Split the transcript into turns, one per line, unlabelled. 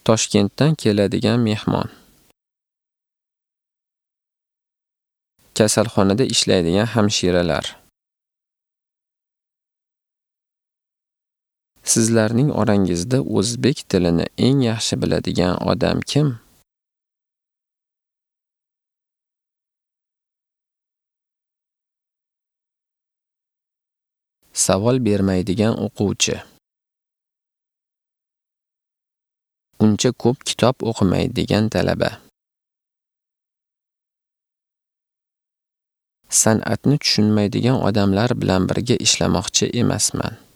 Toshkentdan keladigan mehmon. Kasalxonada ishlaydigan hamshiralar. Sizlarning orangizda o'zbek tilini eng yaxshi biladigan odam kim? Savol bermaydigan o'quvchi. Uncha ko'p kitob o'qimaydigan talaba. San'atni tushunmaydigan odamlar bilan birga ishlamoqchi emasman.